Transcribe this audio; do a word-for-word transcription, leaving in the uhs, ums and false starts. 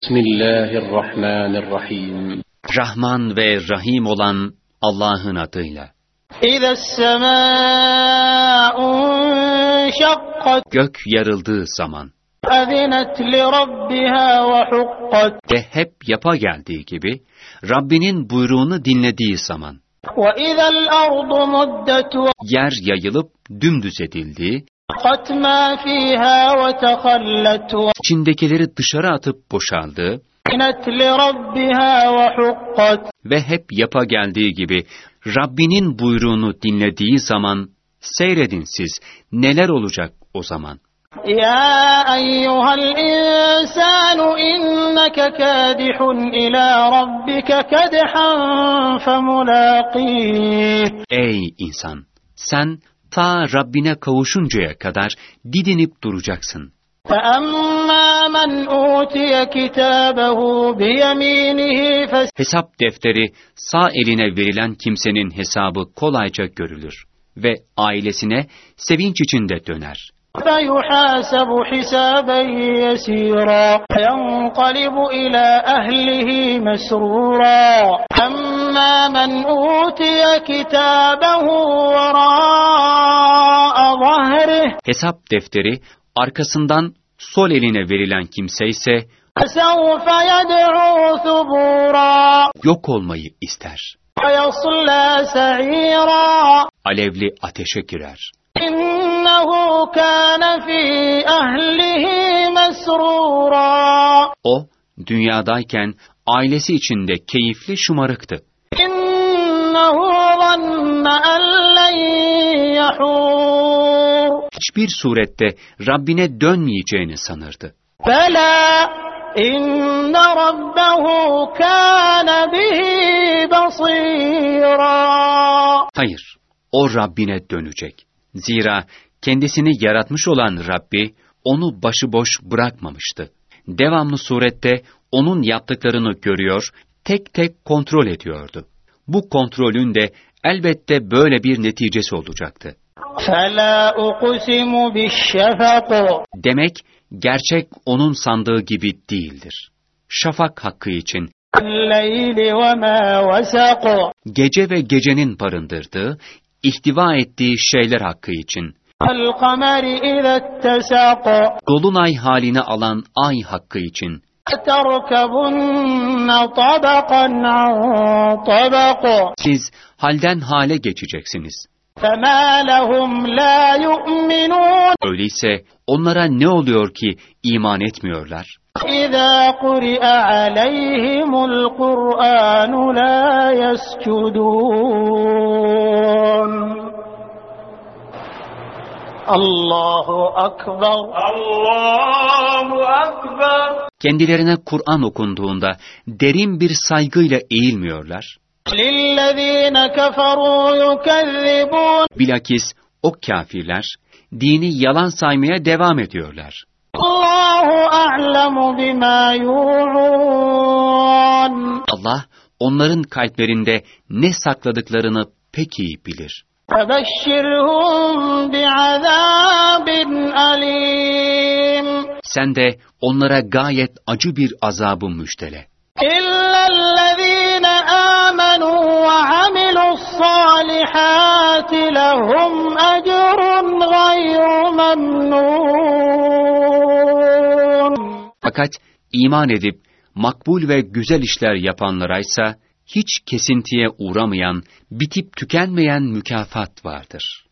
Bismillahirrahmanirrahim. Rahman ve Rahim olan Allah'ın adıyla. Gök yarıldığı zaman ve hep yapa geldiği gibi Rabbinin buyruğunu dinlediği zaman, yer yayılıp dümdüz edildiği, içindekileri dışarı atıp boşaldığı ve hep yapa geldiği gibi Rabbinin buyruğunu dinlediği zaman, seyredin siz neler olacak o zaman. Ya eyyuhal insanu inneke kâdihun ilâ rabbike kedhan femulâqîh. Ey insan! Sen ta Rabbine kavuşuncaya kadar didinip duracaksın. فَأَمَّا مَنْ أُوتِيَ كِتَابَهُ بِيَمِينِهِ Hesap defteri sağ eline verilen kimsenin hesabı kolayca görülür ve ailesine sevinç içinde döner. فَيُحَاسَبُ حِسَابًا يَسِيرًا فَيَنْقَلِبُ إِلَى أَهْلِهِ مَسْرُورًا أَمَّا مَنْ أُوتِيَ كِتَابَهُ وَرَاءَ ظَهْرِهِ Hesap defteri arkasından sol eline verilen kimse ise فَسَوْفَ يَدْعُو ثُبُورًا yok olmayı ister. وَيَصْلَى سَعِيرًا Alevli ateşe girer. إِنَّهُ كَانَ فِي أَهْلِهِ مَسْرُورًا O, dünyadayken ailesi içinde keyifli şımarıktı. إِنَّهُ ظَنَّ أَنْ لَنْ يَحُورَ Hiçbir surette Rabbine dönmeyeceğini sanırdı. بَلَى إِنَّ رَبَّهُ كَانَ بِهِ بَصِيرًا Hayır, o Rabbine dönecek. Zira kendisini yaratmış olan Rabbi onu başıboş bırakmamıştı. Devamlı surette onun yaptıklarını görüyor, tek tek kontrol ediyordu. Bu kontrolün de elbette böyle bir neticesi olacaktı. فَلَا أُقْسِمُ بِالشَّفَقِ Demek gerçek onun sandığı gibi değildir. Şafak hakkı için, اللَّيْلِ وَمَا وَسَقَ gece ve gecenin barındırdığı, ihtiva ettiği şeyler hakkı için, الْقَمَرِ إِذَا اتَّسَقَ dolunay halini alan ay hakkı için, تَرْكَبُنَّ طَبَقًا عَنْ طَبَقٍ siz halden hale geçeceksiniz. فَمَا لَهُمْ لَا يُؤْمِنُونَ Öyleyse onlara ne oluyor ki iman etmiyorlar? إِذَا قُرِئَ عَلَيْهِمُ الْقُرْآنُ لَا يَسْجُدُونَ Allahu Akbar. Allahu Akbar. Kendilerine Kur'an okunduğunda derin bir saygıyla eğilmiyorlar. لِلَّذ۪ينَ كَفَرُوا يُكَذِّبُونَ Bilakis o kâfirler dini yalan saymaya devam ediyorlar. Allahu a'lemu bima yu'un. Allah onların kalplerinde ne sakladıklarını pek iyi bilir. فَبَشِّرْهُمْ بِعَذَابٍ أَلِيمٍ Sen de onlara gayet acı bir azabı müjdele. إِلَّا الَّذ۪ينَ آمَنُوا وَعَمِلُوا الصَّالِحَاتِ لَهُمْ أَجْرٌ غَيْرُ مَمْنُونٍ Fakat iman edip makbul ve güzel işler yapanlaraysa hiç kesintiye uğramayan, bitip tükenmeyen mükafat vardır.